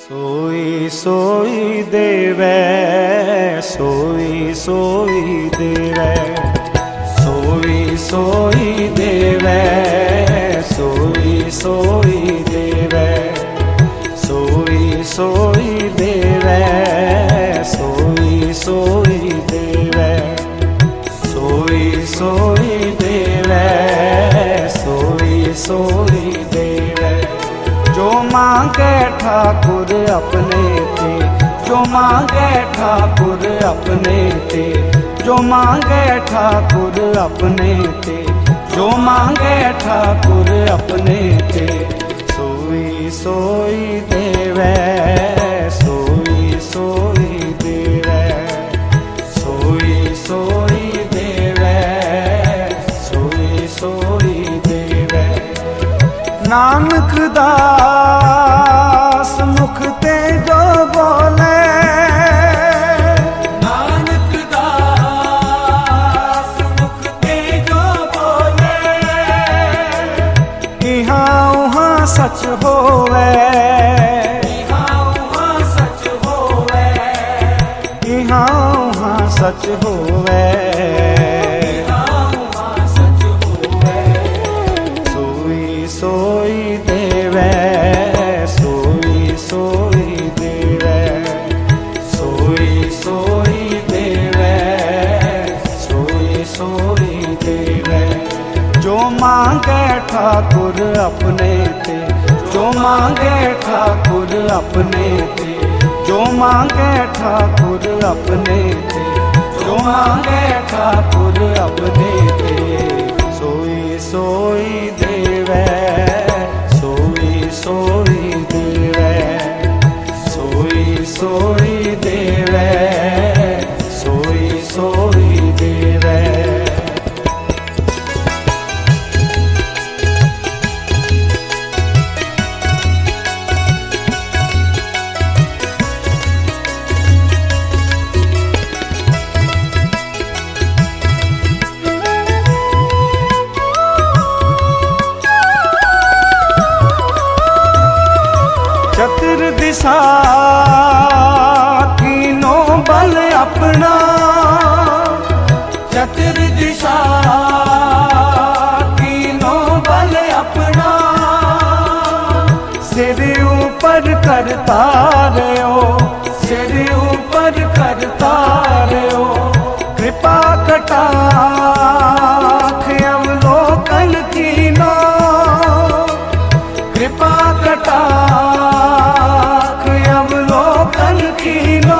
सोई सोई देवै, सोई सोई देवै, सोई सोई देवै, सोई सोई देवै, सोई सोई देवै, सोई सोई देवै, सोई सोई देवै, सोई सोई देवै। जो मांगे ठाकुर अपने ते, जो मांगे ठाकुर अपने ते, जो मांगे ठाकुर अपने ते, जो मांगे ठाकुर अपने ते, सोई सोई देवै, सोई सोई देवै, सोई सोई देवै, सोई सोई देवै। नानक दास मुख ते जो बोले, नानक दास मुख ते जो बोले, इहाँ उहाँ सच होवे, इहाँ उहाँ सच होवे, इहाँ उहाँ सच होवे, सोई देवै, सोई सोई देवै, सोई सोई देवै, सोई सोई देवै। जो मांगे ठाकुर अपने ते, जो मांगे ठाकुर अपने ते, जो मांगे ठाकुर अपने ते, जो मांगे ठाकुर अपने ते, सोई सोई देवै, सोई सोई देवै, सोई सोई देवै, सोई सोई देवै। चतुर्दिशा तीनों बल अपना, चतुर्दिशा तीनों बल अपना, सिर ऊपर करता रहो, सिर ऊपर करता रहो, कृपा कटाक्ष अवलोकन कीनो, कृपा कटाक्ष अवलोकन कीनो,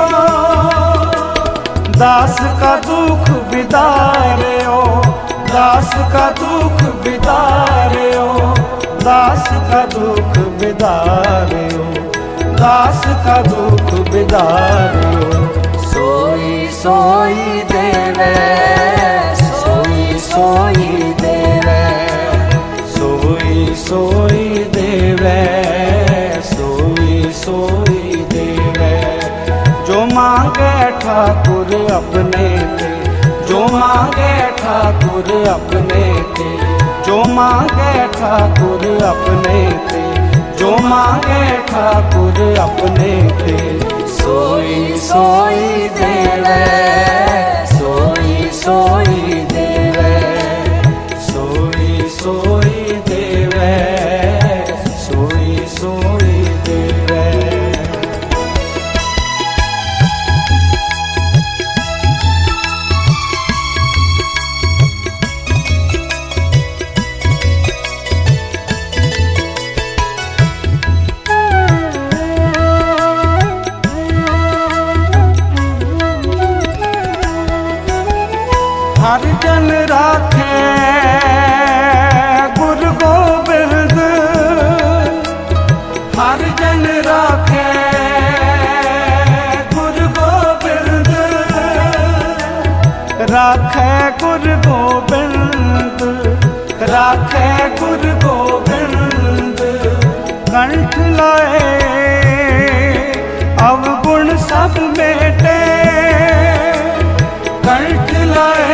दास का दुख बिदार्यो, दास का दुख बिदार्यो, दास का दुख बिदार्यो, दास का दुख बिदार्यो। सोई सोई देवै, सोई सोई देवै, सोई सोई देवै, सोई सोई देवै। जो मांगे ठाकुर अपने ते, जो मांगे ठाकुर अपने ते, जो मांगे ठाकुर अपने ते, जो मांगे ठाकुर अपने ते, सोई सोई देवै, सोई सोई देवै, सोई सोई देवै, सोई सोई देवै। हर जन राखे गुरु गोबिंद, हर जन राखे गुरु गोबिंद, राखे गुरु गोबिंद, राखे गुरु गोबिंद, कंठ लाए अवगुण सब मेटे, कंठ लाए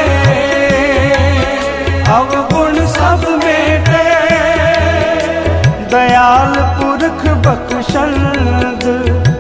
अवगुण सब मेटे, दयाल पुरख बख्शंद,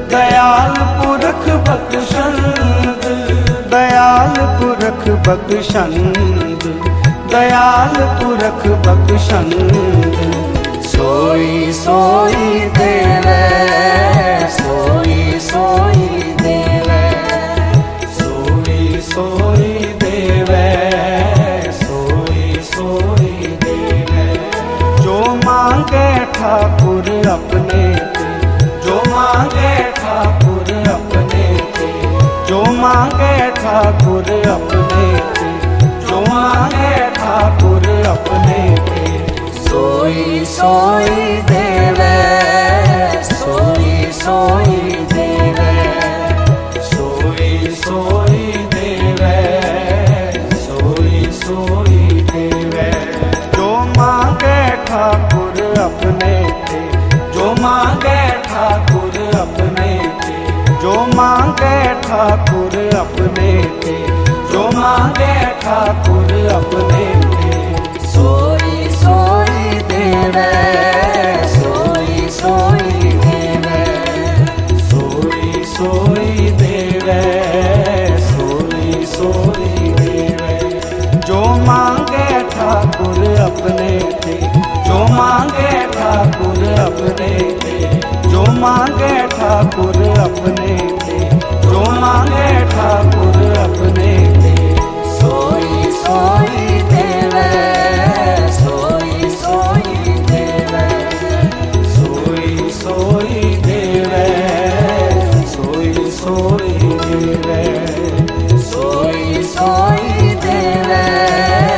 दयाल पुरख बख्शंद, दयाल पुरख बख्शंद, दयाल पुरख बख्शंद। सोई सोई देवे, सोई सोई देवे, सोई सोई देवे, सोई सोई देवे। जो मांगे ठाकुर अपने ते, जो मांगे ठाकुर अपने ते, जो मांगे ठाकुर अपने ते, जो मांगे ठाकुर अपने ते। सोई सोई देवे, सोई सोई देवे, सोई सोई देवे, सोई सोई देवे। जो मांगे ठाकुर अपने ते, जो मांगे ठाकुर अपने ते, जो मांगे ठाकुर अपने ते, जो मांगे ठाकुर अपने ते। सोई सोई देवे, सोई सोई देवे, सोई सोई देवे, सोई सोई देवे। जो मांगे ठाकुर अपने ते, जो मांगे ठाकुर अपने ते, जो मांगे ठाकुर अपने ते, जो मांगे ठाकुर अपने ते। सोई सोई देवे, सोई सोई देवे, सोई सोई देवे, सोई सोई देवे, सोई सोई देवे,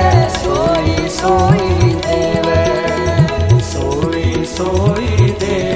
सोई सोई देवे, सोई सोई देवे।